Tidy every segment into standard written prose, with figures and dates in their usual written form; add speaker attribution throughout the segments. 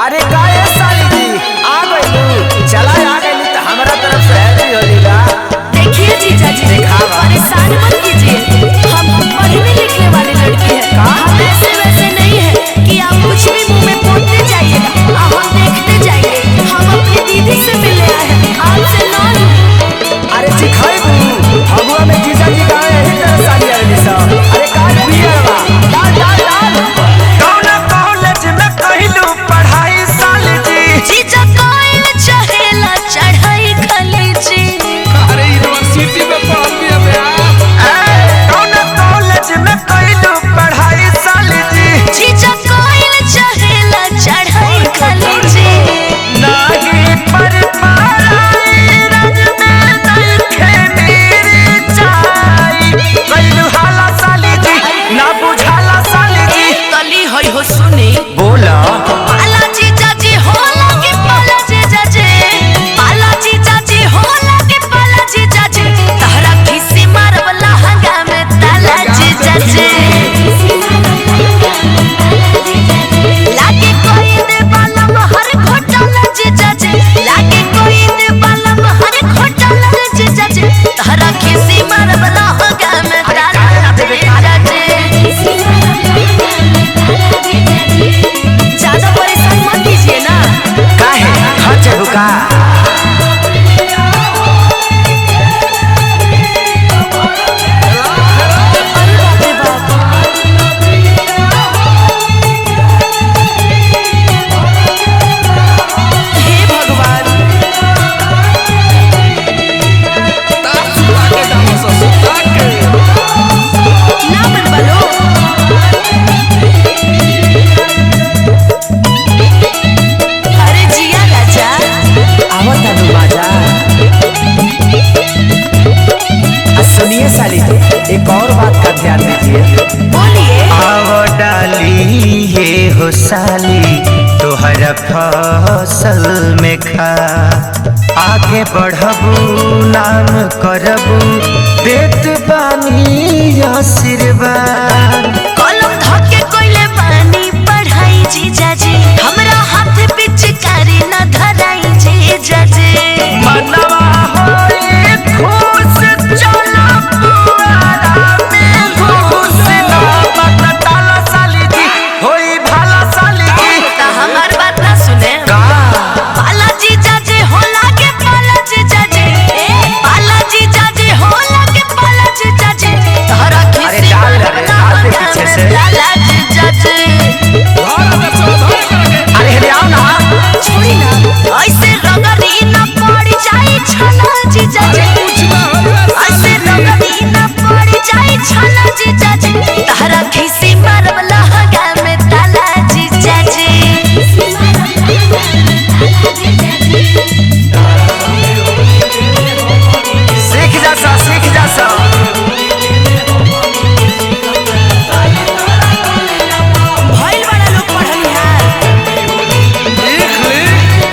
Speaker 1: अरे गाय साली जी आ गई, चला आ गई तो हमारा तरफ से हैप्पी होली बा।
Speaker 2: देखिए जीजा जी, परेशान मत कीजिए, हम पढ़ने लिखने वाली लड़की है। हम ऐसे वैसे नहीं है कि आप कुछ भी मुंह में पोंछते जाइएगा, हम देखते जाएंगे। हम अपनी दीदी से मिलने आए हैं, आपसे ना।
Speaker 1: अरे सिखाई भगवा में जीजा जी गावे यही तरह साली आवेली सब। अरे काट पिए बा, डाल डाल डाल। कौन कॉलेज में कहलू पढ़ाई साली जी?
Speaker 2: जीजा कोइल चहेला चढ़ाई खली जी।
Speaker 3: अरे यूनिवर्सिटी में पढ़ लिया बे।
Speaker 1: कौन कॉलेज में कहलू पढ़ाई साली जी?
Speaker 2: जीजा कोइल चहेला चढ़ाई खली जी।
Speaker 1: नागी पर पाराई रंग में नइखे मेरी चाई। कहलू हाला साली जी, ना बुझाला साली जी।
Speaker 2: तली होई हो सुनी
Speaker 1: बोला
Speaker 2: पाला जीजा जी होला के पाला जीजा जी, पाला जीजा जी होला के पाला जीजा जी। तहरा खिसी मारवला हंगा में ताला जीजा जी। लागे कोई दे बालम हर घोटाला जीजा जी, लागे कोई दे बालम हर घोटाला जीजा जी। तहरा खिसी मारवला हंगा में ताला जीजा जी। ज्यादा परेशान मत कीजिए ना।
Speaker 1: काहे खर्च रुका।
Speaker 2: अरे बाप रे बाप, हे भगवान।
Speaker 3: तार सुता के डालो सो सुता के।
Speaker 2: ना मन बलो। अरे जिया राजा,
Speaker 1: आवत है बाजा। सुनिए साली जी, एक और बात का ध्यान दीजिए।
Speaker 2: बोलिए।
Speaker 1: आओ डाली ये हो साली तोहरा फसल में खा। आगे बढ़बू नाम करबू देत बानी आशीर्वाद।
Speaker 2: कलम धके कोइले पानी पढ़ाई जीजा जी, हमरा हाथ पिचकारी न धराई जीजा जी।
Speaker 1: मनवा होए खुश चला पुआरा में घुस ना मत डाला साली जी, होई भाला साली जी।
Speaker 2: ता हमार बात ना सुने। पाला जीजा जी होला के पाला जीजा जी, पाला जीजा जी होला के पाला जीजा जी। तहरा
Speaker 1: अरे
Speaker 2: खिसी
Speaker 1: डाल रे,
Speaker 2: मारवला
Speaker 1: डाल दे
Speaker 2: हंगा
Speaker 1: पीछे
Speaker 2: में
Speaker 1: से।
Speaker 2: ताला जीजा जी।
Speaker 3: घर में सब धर करके।
Speaker 1: अरे हेले आओ ना।
Speaker 2: छोड़ी ना, ऐसे रंगरी न पड़ जाई छाला जीजा
Speaker 3: अरे
Speaker 2: जी।
Speaker 3: कुछ ना होगा
Speaker 2: ऐसे रंगरी न पड़ जाई छाला जीजा जी। तहरा खिसी मारवला हंगा में ताला जीजा जी।
Speaker 1: सीख जा सा, सीख जा सा।
Speaker 2: भइल बड़ा लोग पढ़निहार।
Speaker 3: लिख ले।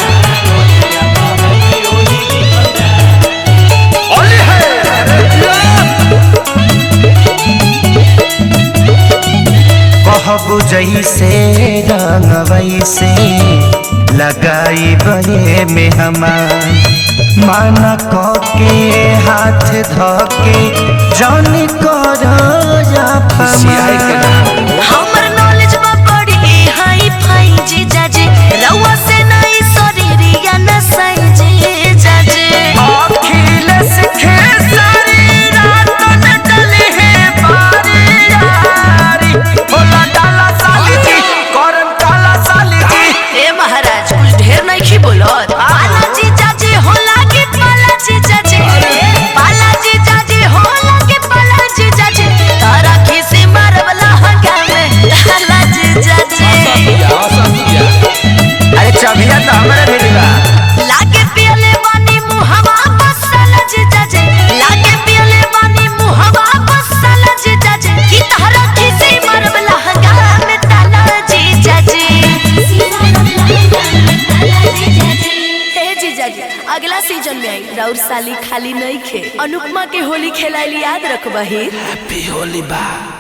Speaker 1: ओली है कहबू जैसे रंग वैसे लगाई बने में हमार। माना के हाथ धके जौन कर
Speaker 2: हमर नॉलेज बा बड़ी हाई फाई जीजा जी। रउआ से नहीं शरीरिया न सही जीजा जी।
Speaker 1: अखिल सिखे सारी रात न डले है बारी यारी। बोला डाला साली जी, करम काला साली जी।
Speaker 2: ए महाराज, कुछ ढेर नहीं खी बोलत। पाला जीजा जी होला के पाला जीजा जी, पाला जीजा जी होला के पाला जीजा जी। तारा खिसी मारवला हंगा में ताला जीजा जी।
Speaker 1: अरे चबिया तो हमारे भी बा।
Speaker 2: लागे पियले बानी मुहवा बसल जीजा जी, लागे पियले बानी मुहवा बसल जीजा जी। की तारा खिसी मारवला हंगा में ताला जीजा जी। हे जीजा जी, अगला सीजन में आई राउर साली खाली नहीं खे। अनुपमा के होली खेलाइली याद रखबही।
Speaker 3: हैप्पी होली बा।